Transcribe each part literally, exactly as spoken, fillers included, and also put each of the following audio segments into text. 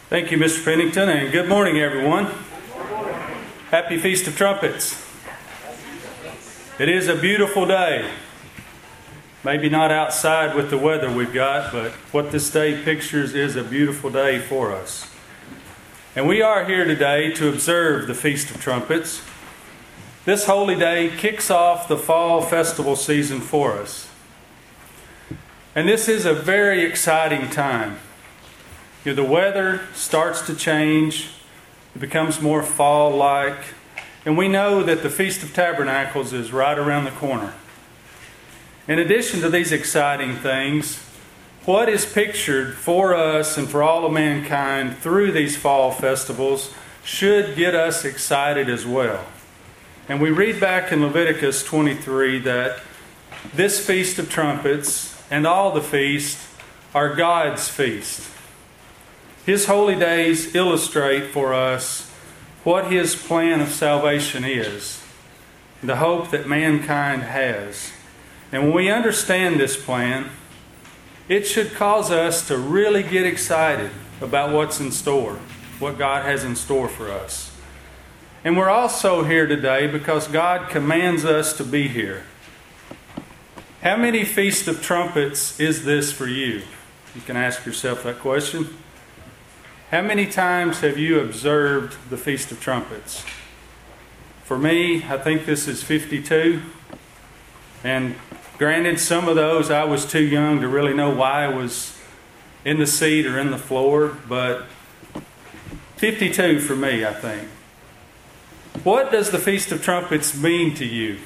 Thank you, Mister Pennington, and good morning, everyone. Happy Feast of Trumpets. It is a beautiful day. Maybe not outside with the weather we've got, but what this day pictures is a beautiful day for us. And we are here today to observe the Feast of Trumpets. This holy day kicks off the fall festival season for us. And this is a very exciting time. You know, the weather starts to change. It becomes more fall-like. And we know that the Feast of Tabernacles is right around the corner. In addition to these exciting things, what is pictured for us and for all of mankind through these fall festivals should get us excited as well. And we read back in Leviticus twenty-three that this Feast of Trumpets and all the feasts are God's feast. His holy days illustrate for us what His plan of salvation is, the hope that mankind has. And when we understand this plan, it should cause us to really get excited about what's in store, what God has in store for us. And we're also here today because God commands us to be here. How many Feast of Trumpets is this for you? You can ask yourself that question. How many times have you observed the Feast of Trumpets? For me, I think this is fifty-two. And granted, some of those I was too young to really know why I was in the seat or in the floor, but fifty-two for me, I think. What does the Feast of Trumpets mean to you?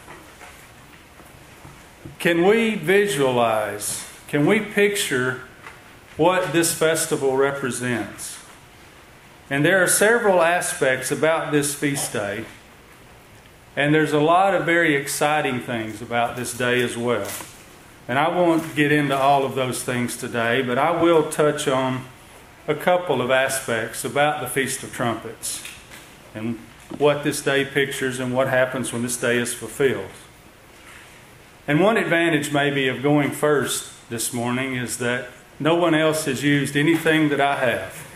Can we visualize, can we picture what this festival represents? And there are several aspects about this feast day. And there's a lot of very exciting things about this day as well. And I won't get into all of those things today, but I will touch on a couple of aspects about the Feast of Trumpets and what this day pictures and what happens when this day is fulfilled. And one advantage maybe of going first this morning is that no one else has used anything that I have.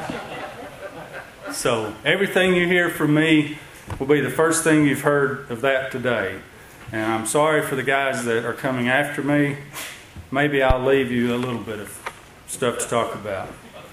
So everything you hear from me will be the first thing you've heard of that today. And I'm sorry for the guys that are coming after me. Maybe I'll leave you a little bit of stuff to talk about.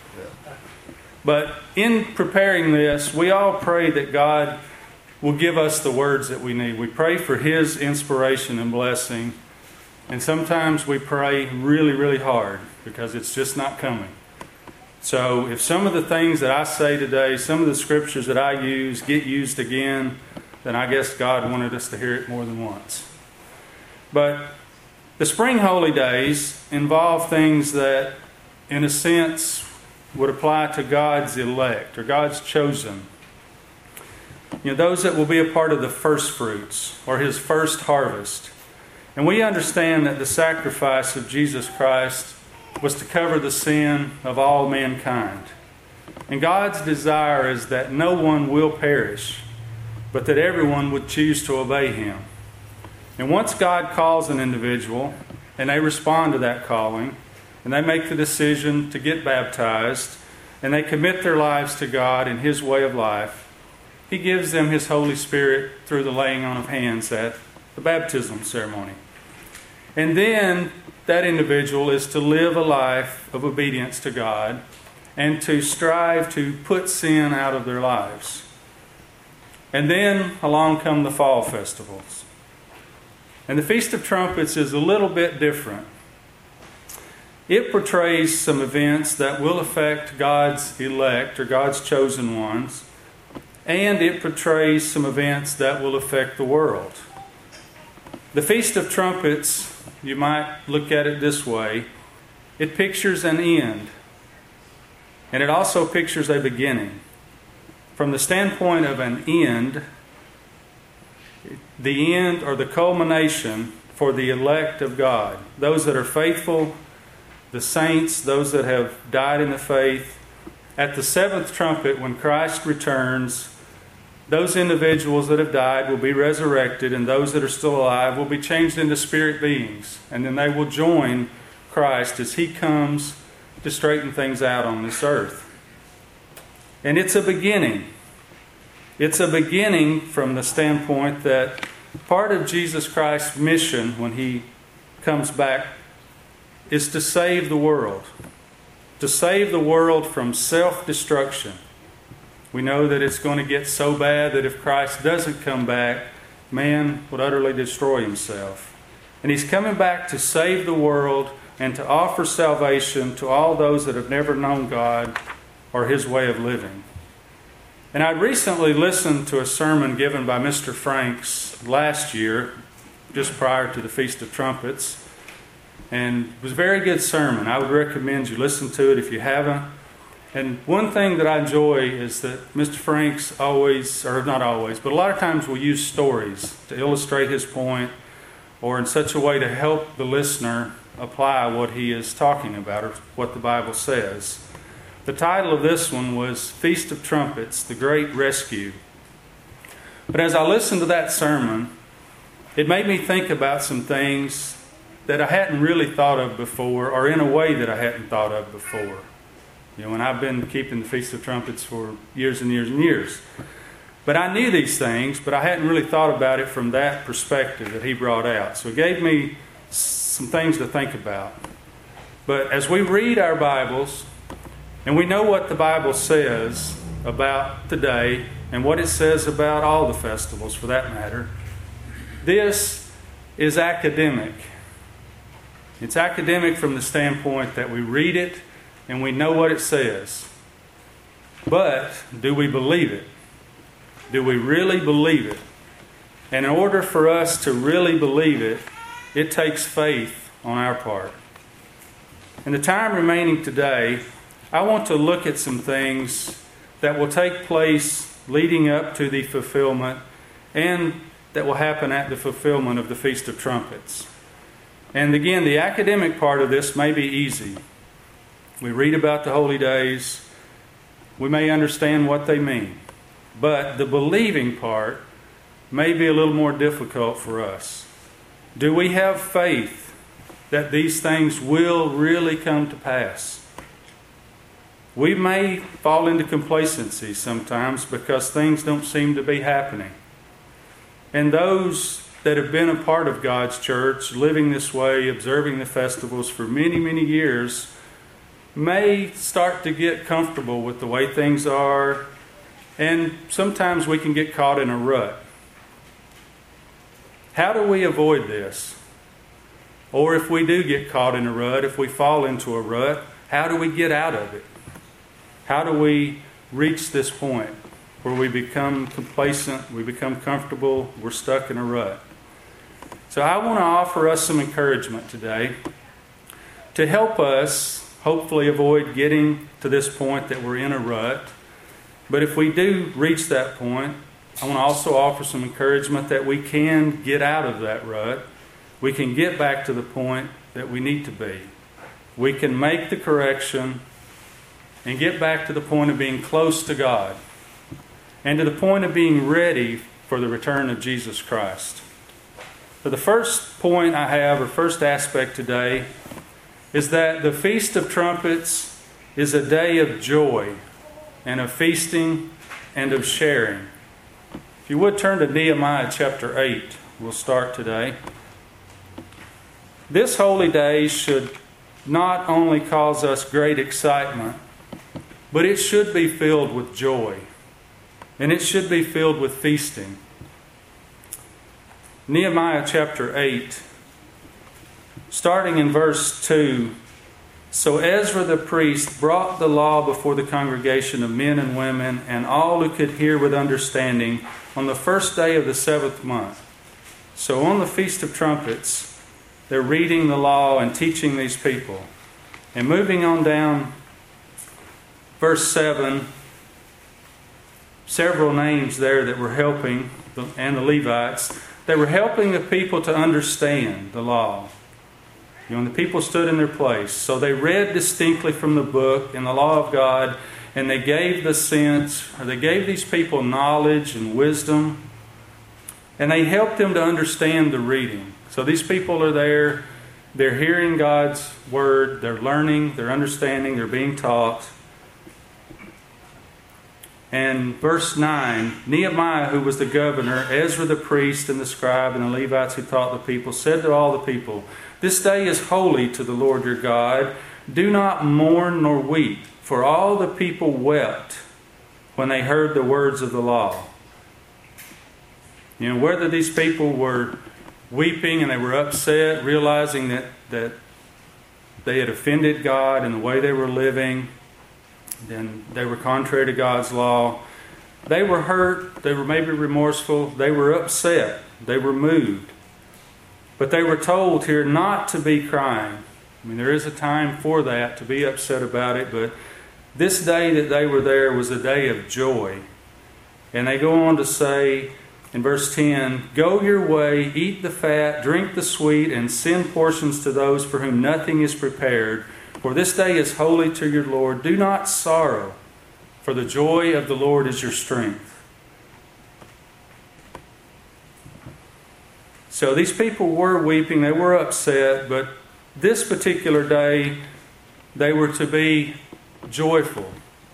But in preparing this, we all pray that God will give us the words that we need. We pray for His inspiration and blessing. And sometimes we pray really, really hard because it's just not coming. So if some of the things that I say today, some of the scriptures that I use get used again, then I guess God wanted us to hear it more than once. But the spring holy days involve things that, in a sense, would apply to God's elect or God's chosen. You know, those that will be a part of the first fruits or His first harvest. And we understand that the sacrifice of Jesus Christ was to cover the sin of all mankind. And God's desire is that no one will perish, but that everyone would choose to obey Him. And once God calls an individual, and they respond to that calling, and they make the decision to get baptized, and they commit their lives to God and His way of life, He gives them His Holy Spirit through the laying on of hands at the baptism ceremony. And then that individual is to live a life of obedience to God and to strive to put sin out of their lives. And then along come the fall festivals. And the Feast of Trumpets is a little bit different. It portrays some events that will affect God's elect or God's chosen ones. And it portrays some events that will affect the world. The Feast of Trumpets, you might look at it this way. It pictures an end. And it also pictures a beginning. From the standpoint of an end, the end or the culmination for the elect of God, those that are faithful, the saints, those that have died in the faith, at the seventh trumpet when Christ returns, those individuals that have died will be resurrected, and those that are still alive will be changed into spirit beings. And then they will join Christ as He comes to straighten things out on this earth. And it's a beginning. It's a beginning from the standpoint that part of Jesus Christ's mission when He comes back is to save the world. To save the world from self-destruction. We know that it's going to get so bad that if Christ doesn't come back, man would utterly destroy himself. And He's coming back to save the world and to offer salvation to all those that have never known God or His way of living. And I recently listened to a sermon given by Mister Franks last year, just prior to the Feast of Trumpets. And it was a very good sermon. I would recommend you listen to it if you haven't. And one thing that I enjoy is that Mister Franks always, or not always, but a lot of times will use stories to illustrate his point or in such a way to help the listener apply what he is talking about or what the Bible says. The title of this one was Feast of Trumpets, The Great Rescue. But as I listened to that sermon, it made me think about some things that I hadn't really thought of before, or in a way that I hadn't thought of before. You know, and I've been keeping the Feast of Trumpets for years and years and years. But I knew these things, but I hadn't really thought about it from that perspective that he brought out. So it gave me some things to think about. But as we read our Bibles, and we know what the Bible says about today, and what it says about all the festivals for that matter, this is academic. It's academic from the standpoint that we read it and we know what it says. But do we believe it? Do we really believe it? And in order for us to really believe it, it takes faith on our part. In the time remaining today, I want to look at some things that will take place leading up to the fulfillment and that will happen at the fulfillment of the Feast of Trumpets. And again, the academic part of this may be easy. We read about the holy days. We may understand what they mean. But the believing part may be a little more difficult for us. Do we have faith that these things will really come to pass? We may fall into complacency sometimes because things don't seem to be happening. And those that have been a part of God's church, living this way, observing the festivals for many, many years, may start to get comfortable with the way things are, and sometimes we can get caught in a rut. How do we avoid this? Or if we do get caught in a rut, if we fall into a rut, how do we get out of it? How do we reach this point where we become complacent, we become comfortable, we're stuck in a rut? So I want to offer us some encouragement today to help us hopefully avoid getting to this point that we're in a rut. But if we do reach that point, I want to also offer some encouragement that we can get out of that rut. We can get back to the point that we need to be. We can make the correction and get back to the point of being close to God and to the point of being ready for the return of Jesus Christ. So the first point I have, or first aspect today, is that the Feast of Trumpets is a day of joy and of feasting and of sharing. If you would turn to Nehemiah chapter eight, we'll start today. This holy day should not only cause us great excitement, but it should be filled with joy. And it should be filled with feasting. Nehemiah chapter eight, starting in verse two. So Ezra the priest brought the law before the congregation of men and women and all who could hear with understanding on the first day of the seventh month. So on the Feast of Trumpets, they're reading the law and teaching these people. And moving on down, verse seven, several names there that were helping, and the Levites, they were helping the people to understand the law. You know, and the people stood in their place. So they read distinctly from the book and the law of God, and they gave the sense, or they gave these people knowledge and wisdom, and they helped them to understand the reading. So these people are there, they're hearing God's word, they're learning, they're understanding, they're being taught. And verse nine, Nehemiah, who was the governor, Ezra the priest, and the scribe, and the Levites who taught the people, said to all the people, "This day is holy to the Lord your God. Do not mourn nor weep." For all the people wept when they heard the words of the law. You know, whether these people were weeping and they were upset, realizing that, that they had offended God in the way they were living, then they were contrary to God's law. They were hurt, they were maybe remorseful, they were upset, they were moved. But they were told here not to be crying. I mean, there is a time for that, to be upset about it, but this day that they were there was a day of joy. And they go on to say in verse ten, "Go your way, eat the fat, drink the sweet, and send portions to those for whom nothing is prepared. For this day is holy to your Lord. Do not sorrow, for the joy of the Lord is your strength." So these people were weeping, they were upset, but this particular day they were to be joyful.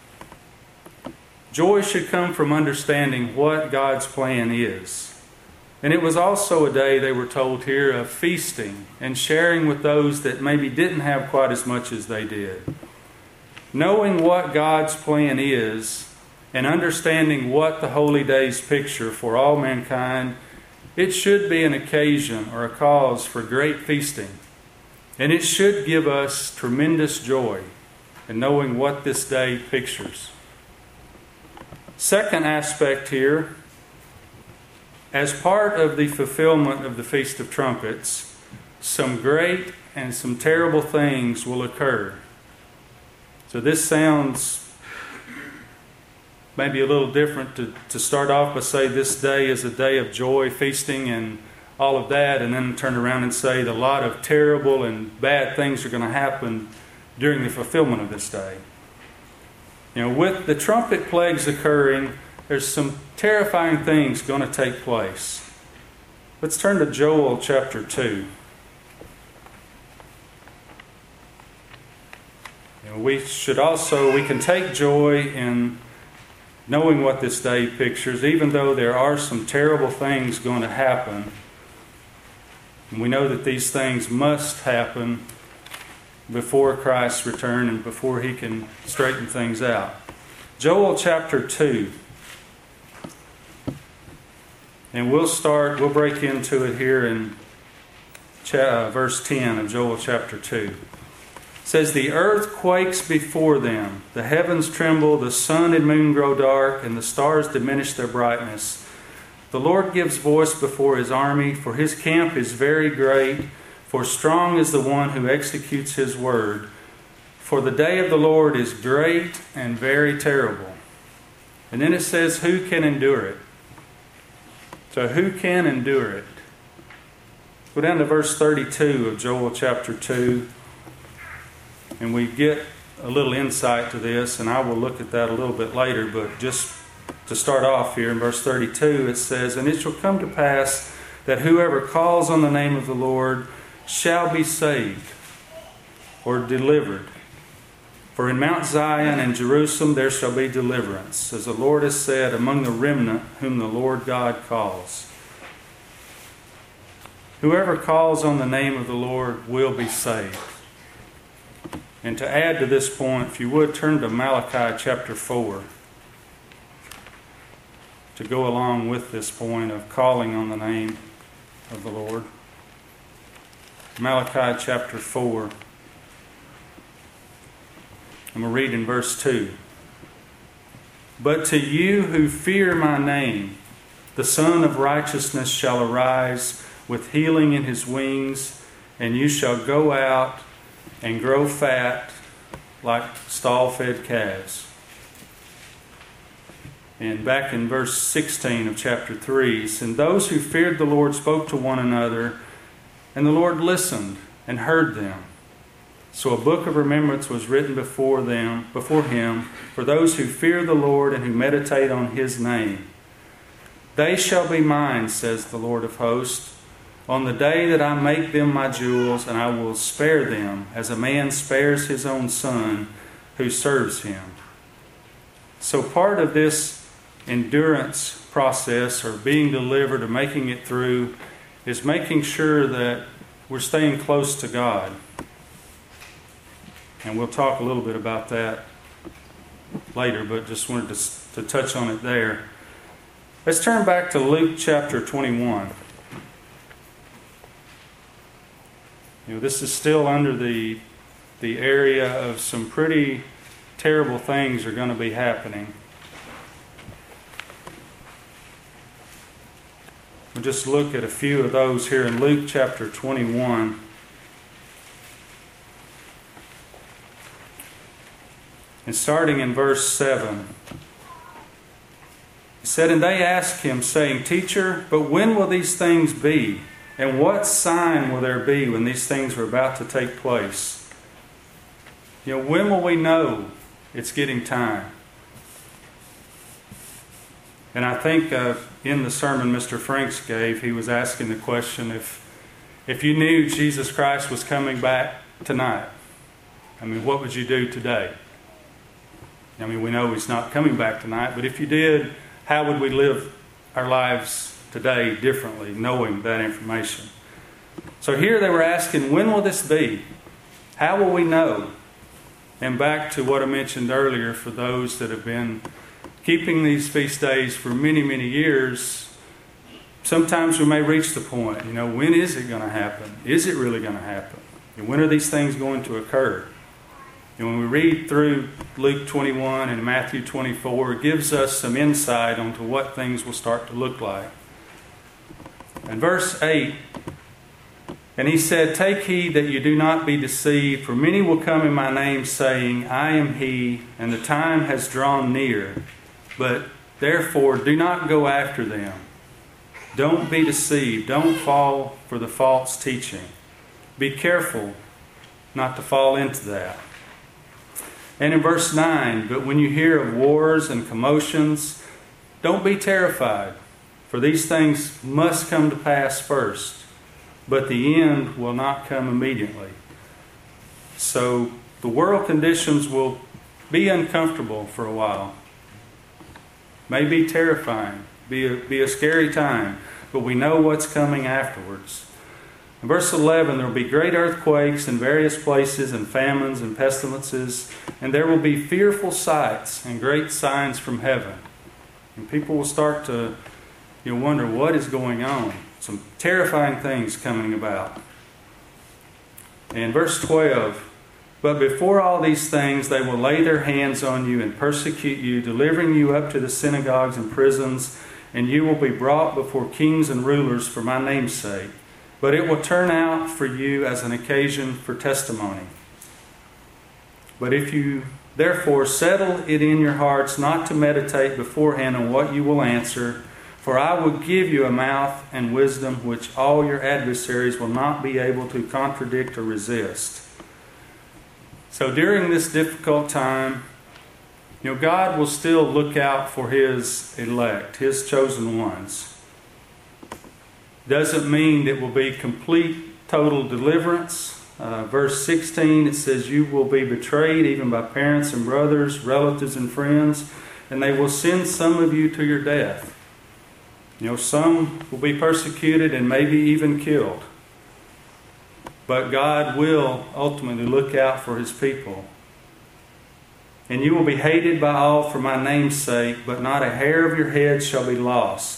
Joy should come from understanding what God's plan is. And it was also a day, they were told here, of feasting and sharing with those that maybe didn't have quite as much as they did. Knowing what God's plan is and understanding what the holy days picture for all mankind, it should be an occasion or a cause for great feasting. And it should give us tremendous joy in knowing what this day pictures. Second aspect here, as part of the fulfillment of the Feast of Trumpets, some great and some terrible things will occur. So this sounds maybe a little different to, to start off by say this day is a day of joy, feasting, and all of that, and then turn around and say that a lot of terrible and bad things are going to happen during the fulfillment of this day. You know, with the trumpet plagues occurring, there's some terrifying things going to take place. Let's turn to Joel chapter two. You know, we should also, we can take joy in knowing what this day pictures, even though there are some terrible things going to happen. And we know that these things must happen before Christ's return and before He can straighten things out. Joel chapter two. And we'll start, we'll break into it here in cha- uh, verse ten of Joel chapter two. It says, "The earth quakes before them, the heavens tremble, the sun and moon grow dark, and the stars diminish their brightness. The Lord gives voice before His army, for His camp is very great. For strong is the one who executes His word. For the day of the Lord is great and very terrible." And then it says, "Who can endure it?" So who can endure it? Go down to verse thirty-two of Joel chapter two. And we get a little insight to this, and I will look at that a little bit later. But just to start off here in verse thirty-two, it says, "And it shall come to pass that whoever calls on the name of the Lord shall be saved," or delivered. "For in Mount Zion and Jerusalem there shall be deliverance, as the Lord has said, among the remnant whom the Lord God calls." Whoever calls on the name of the Lord will be saved. And to add to this point, if you would, turn to Malachi chapter four to go along with this point of calling on the name of the Lord. Malachi chapter four. I'm going to read in verse two. "But to you who fear my name, the Son of Righteousness shall arise with healing in His wings, and you shall go out and grow fat like stall-fed calves." And back in verse sixteen of chapter three, "And those who feared the Lord spoke to one another, and the Lord listened and heard them. So a book of remembrance was written before them, before Him, for those who fear the Lord and who meditate on His name. They shall be mine, says the Lord of hosts, on the day that I make them my jewels, and I will spare them as a man spares his own son who serves him." So part of this endurance process, or being delivered, or making it through, is making sure that we're staying close to God. And we'll talk a little bit about that later, but just wanted to, to touch on it there. Let's turn back to Luke chapter twenty-one. You know, this is still under the, the area of some pretty terrible things are going to be happening. We'll just look at a few of those here in Luke chapter twenty-one. And starting in verse seven. He said, "And they asked him, saying, Teacher, but when will these things be? And what sign will there be when these things are about to take place?" You know, when will we know it's getting time? And I think uh, in the sermon Mister Franks gave, he was asking the question, if if you knew Jesus Christ was coming back tonight, I mean, what would you do today? I mean, we know He's not coming back tonight, but if you did, how would we live our lives today differently, knowing that information? So here they were asking, when will this be? How will we know? And back to what I mentioned earlier, for those that have been keeping these feast days for many, many years, sometimes we may reach the point, you know, when is it going to happen? Is it really going to happen? And when are these things going to occur? And when we read through Luke twenty-one and Matthew twenty-four, it gives us some insight onto what things will start to look like. In verse eight, "And he said, Take heed that you do not be deceived, for many will come in my name, saying, I am he, and the time has drawn near. But therefore do not go after them. Don't be deceived. Don't fall for the false teaching. Be careful not to fall into that." And in verse nine, "But when you hear of wars and commotions, don't be terrified, for these things must come to pass first, but the end will not come immediately." So the world conditions will be uncomfortable for a while. May be terrifying, be a, be a scary time, but we know what's coming afterwards. In verse eleven, "There will be great earthquakes in various places, and famines and pestilences, and there will be fearful sights and great signs from heaven." And people will start to, you know, wonder what is going on. Some terrifying things coming about. And verse twelve, "But before all these things they will lay their hands on you and persecute you, delivering you up to the synagogues and prisons, and you will be brought before kings and rulers for my name's sake. But it will turn out for you as an occasion for testimony. But if you therefore settle it in your hearts not to meditate beforehand on what you will answer, for I will give you a mouth and wisdom which all your adversaries will not be able to contradict or resist." So during this difficult time, you know, God will still look out for His elect, His chosen ones. Doesn't mean it will be complete, total deliverance. Uh, verse sixteen, it says, "You will be betrayed even by parents and brothers, relatives and friends, and they will send some of you to your death." You know, some will be persecuted and maybe even killed. But God will ultimately look out for His people. "And you will be hated by all for my name's sake, but not a hair of your head shall be lost."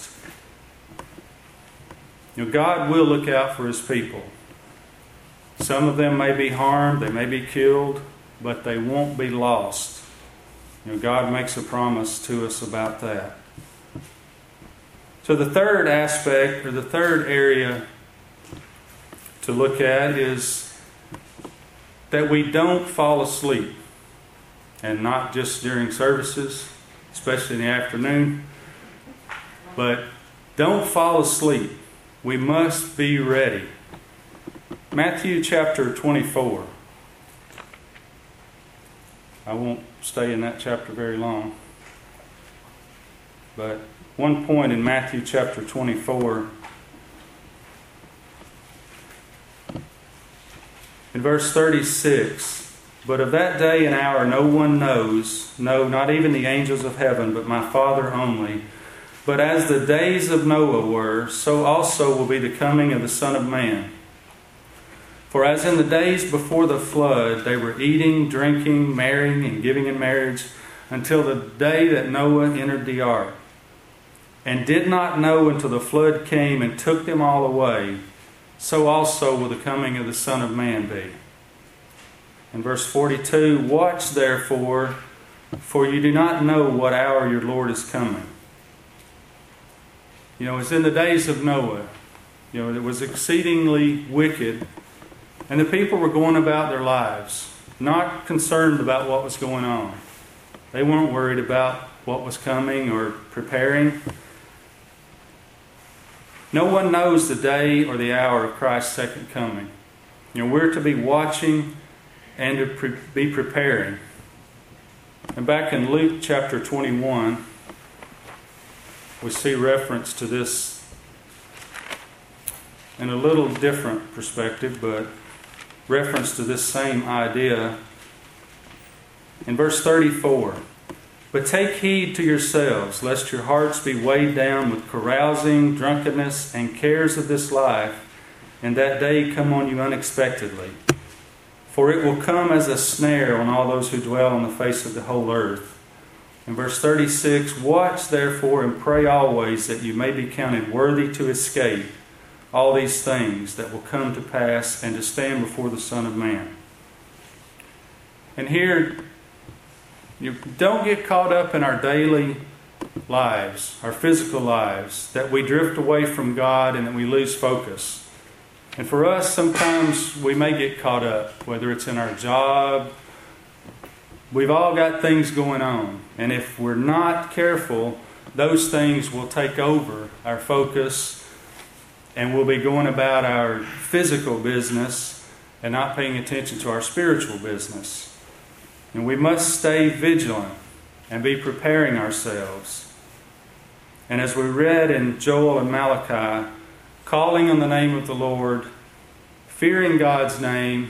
You know, God will look out for His people. Some of them may be harmed, they may be killed, but they won't be lost. You know, God makes a promise to us about that. So the third aspect, or the third area to look at, is that we don't fall asleep. And not just during services, especially in the afternoon, but don't fall asleep. We must be ready. Matthew chapter twenty-four. I won't stay in that chapter very long. But one point in Matthew chapter twenty-four, in verse thirty-six, But of that day and hour no one knows, no, not even the angels of heaven, but my Father only. But as the days of Noah were, so also will be the coming of the Son of Man. For as in the days before the flood, they were eating, drinking, marrying, and giving in marriage, until the day that Noah entered the ark, and did not know until the flood came and took them all away, so also will the coming of the Son of Man be. In verse forty-two, watch therefore, for you do not know what hour your Lord is coming. You know, it's in the days of Noah. You know, it was exceedingly wicked. And the people were going about their lives, not concerned about what was going on. They weren't worried about what was coming or preparing. No one knows the day or the hour of Christ's second coming. You know, we're to be watching and to pre- be preparing. And back in Luke chapter twenty-one, we see reference to this in a little different perspective, but reference to this same idea. In verse thirty-four, but take heed to yourselves, lest your hearts be weighed down with carousing, drunkenness, and cares of this life, and that day come on you unexpectedly. For it will come as a snare on all those who dwell on the face of the whole earth. In verse thirty-six, watch therefore and pray always that you may be counted worthy to escape all these things that will come to pass and to stand before the Son of Man. And here, you don't get caught up in our daily lives, our physical lives, that we drift away from God and that we lose focus. And for us, sometimes we may get caught up, whether it's in our job. We've all got things going on. And if we're not careful, those things will take over our focus, and we'll be going about our physical business and not paying attention to our spiritual business. And we must stay vigilant and be preparing ourselves. And as we read in Joel and Malachi, calling on the name of the Lord, fearing God's name,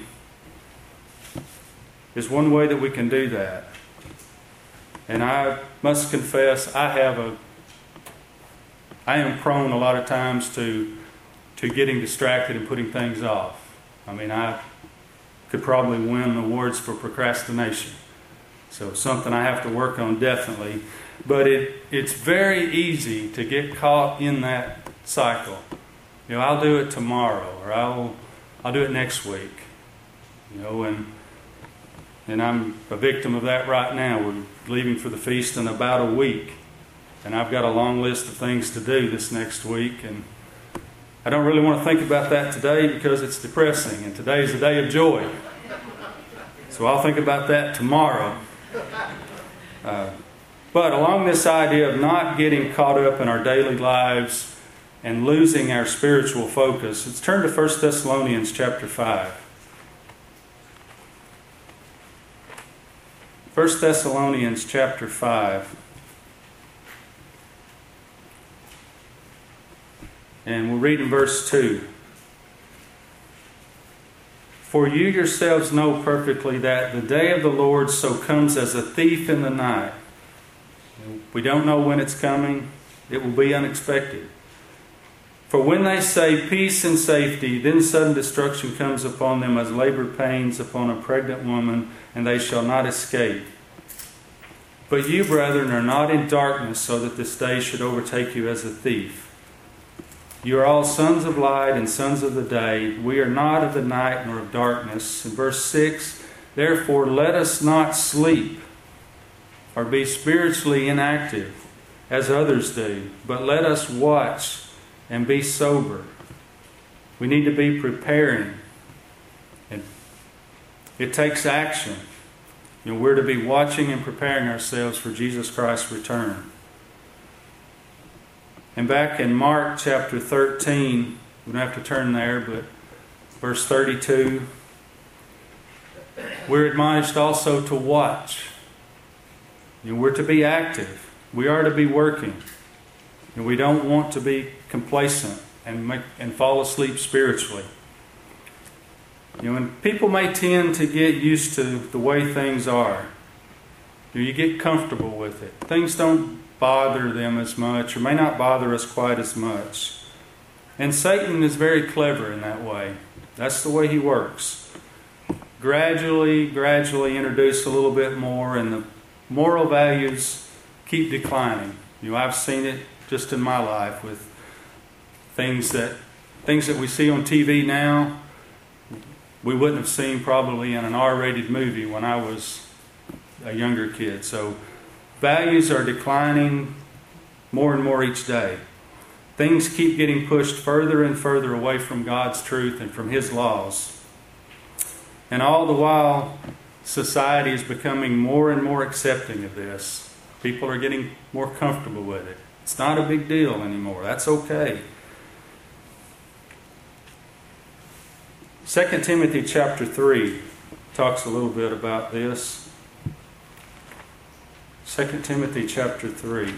is one way that we can do that. And I must confess, I have a, I am prone a lot of times to, to getting distracted and putting things off. I mean, I could probably win awards for procrastination. So something I have to work on definitely. But it, it's very easy to get caught in that cycle. You know, I'll do it tomorrow, or I'll, I'll do it next week. You know, and And I'm a victim of that right now. We're leaving for the feast in about a week. And I've got a long list of things to do this next week. And I don't really want to think about that today because it's depressing. And today is a day of joy. So I'll think about that tomorrow. Uh, but along this idea of not getting caught up in our daily lives and losing our spiritual focus, let's turn to First Thessalonians chapter five. First Thessalonians chapter five. And we'll read in verse two. For you yourselves know perfectly that the day of the Lord so comes as a thief in the night. We don't know when it's coming. It will be unexpected. For when they say peace and safety, then sudden destruction comes upon them as labor pains upon a pregnant woman, and they shall not escape. But you, brethren, are not in darkness, so that this day should overtake you as a thief. You are all sons of light and sons of the day. We are not of the night nor of darkness. In verse six, therefore let us not sleep or be spiritually inactive as others do, but let us watch and be sober. We need to be preparing. And it takes action. You know, we're to be watching and preparing ourselves for Jesus Christ's return. And back in Mark chapter thirteen, we don't have to turn there, but verse thirty-two, we're admonished also to watch. You know, we're to be active. We are to be working. And we don't want to be complacent and make, and fall asleep spiritually. You know, and people may tend to get used to the way things are. You know, you get comfortable with it. Things don't bother them as much, or may not bother us quite as much. And Satan is very clever in that way. That's the way he works. Gradually, gradually introduce a little bit more, and the moral values keep declining. You know, I've seen it just in my life with things that things that we see on T V now, we wouldn't have seen probably in an R-rated movie when I was a younger kid. So values are declining more and more each day. Things keep getting pushed further and further away from God's truth and from His laws. And all the while, society is becoming more and more accepting of this. People are getting more comfortable with it. It's not a big deal anymore. That's okay. Second Timothy chapter three talks a little bit about this. Second Timothy chapter three.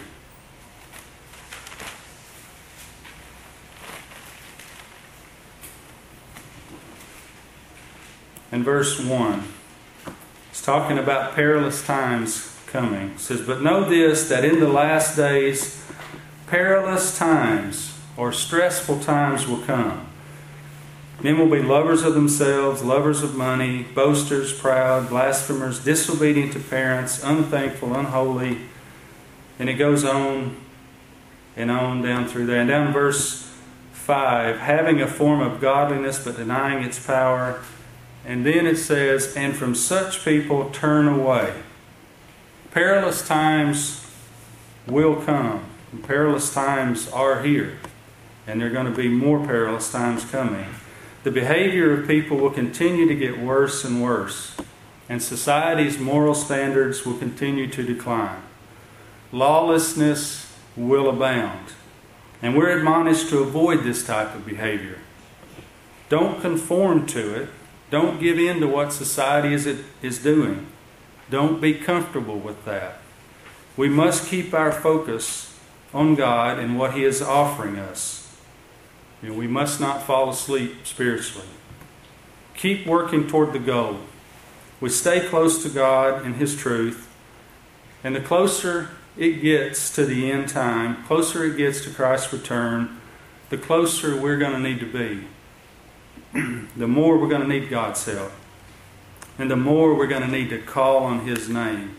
And verse one. It's talking about perilous times coming. It says, "But know this, that in the last days perilous times or stressful times will come. Men will be lovers of themselves, lovers of money, boasters, proud, blasphemers, disobedient to parents, unthankful, unholy." And it goes on and on down through there. And down verse five, "having a form of godliness but denying its power." And then it says, "and from such people turn away." Perilous times will come. And perilous times are here. And there are going to be more perilous times coming. The behavior of people will continue to get worse and worse. And society's moral standards will continue to decline. Lawlessness will abound. And we're admonished to avoid this type of behavior. Don't conform to it. Don't give in to what society is, is doing. Don't be comfortable with that. We must keep our focus on God and what He is offering us. You know, we must not fall asleep spiritually. Keep working toward the goal. We stay close to God and His truth. And the closer it gets to the end time, closer it gets to Christ's return, the closer we're going to need to be. The more we're going to need God's help. And the more we're going to need to call on His name.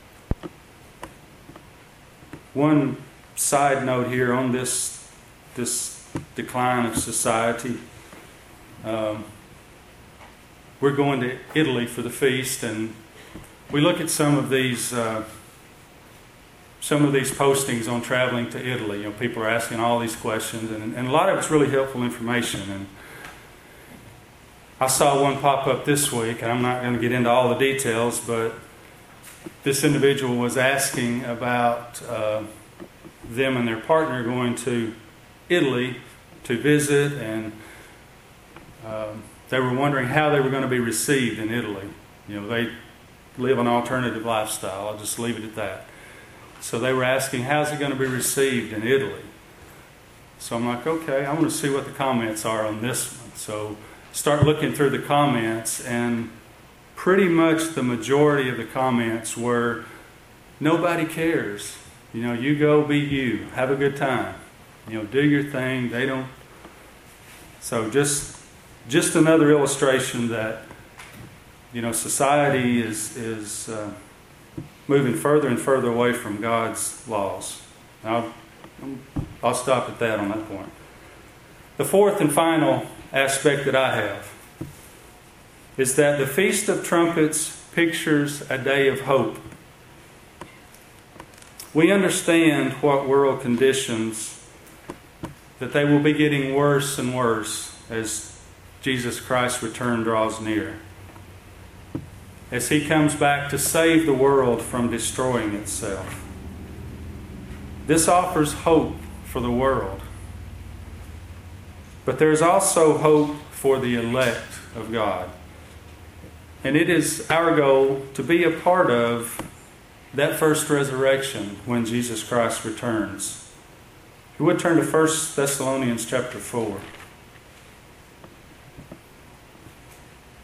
One side note here on this, this decline of society. Um, we're going to Italy for the feast, and we look at some of these uh, some of these postings on traveling to Italy. You know, people are asking all these questions, and, and a lot of it's really helpful information. And I saw one pop up this week, and I'm not going to get into all the details, but this individual was asking about uh, them and their partner going to Italy to visit, and um, they were wondering how they were going to be received in Italy. You know, they live an alternative lifestyle. I'll just leave it at that. So they were asking, how's it going to be received in Italy? So I'm like, okay, I want to see what the comments are on this one. So start looking through the comments, and pretty much the majority of the comments were, nobody cares. You know, you go be you. Have a good time. You know, do your thing. They don't. So just just another illustration that, you know, society is, is uh, moving further and further away from God's laws. I'll, I'll stop at that on that point. The fourth and final aspect that I have is that the Feast of Trumpets pictures a day of hope. We understand what world conditions, that they will be getting worse and worse as Jesus Christ's return draws near. As He comes back to save the world from destroying itself. This offers hope for the world. But there's also hope for the elect of God. And it is our goal to be a part of that first resurrection when Jesus Christ returns. If you would turn to First Thessalonians chapter four.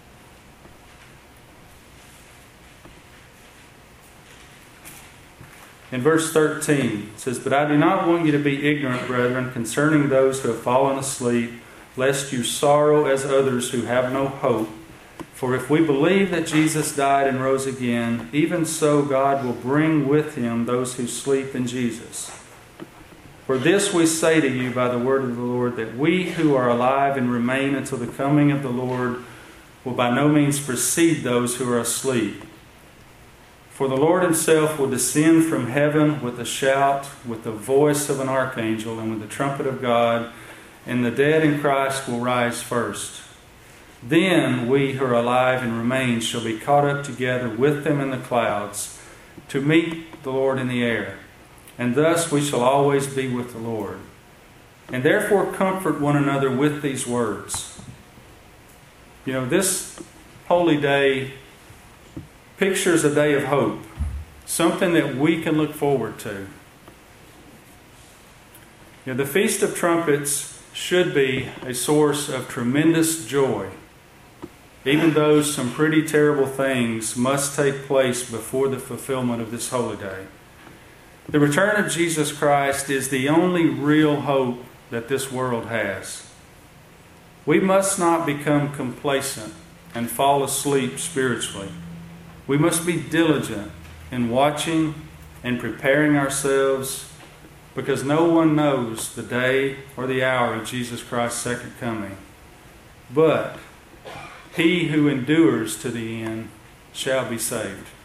In verse thirteen, it says, "But I do not want you to be ignorant, brethren, concerning those who have fallen asleep, lest you sorrow as others who have no hope. For if we believe that Jesus died and rose again, even so God will bring with him those who sleep in Jesus. For this we say to you by the word of the Lord, that we who are alive and remain until the coming of the Lord will by no means precede those who are asleep. For the Lord himself will descend from heaven with a shout, with the voice of an archangel, and with the trumpet of God, and the dead in Christ will rise first. Then we who are alive and remain shall be caught up together with them in the clouds to meet the Lord in the air. And thus we shall always be with the Lord. And therefore comfort one another with these words." You know, this holy day pictures a day of hope, something that we can look forward to. You know, the Feast of Trumpets should be a source of tremendous joy, even though some pretty terrible things must take place before the fulfillment of this holy day. The return of Jesus Christ is the only real hope that this world has. We must not become complacent and fall asleep spiritually. We must be diligent in watching and preparing ourselves, because no one knows the day or the hour of Jesus Christ's second coming. But he who endures to the end shall be saved.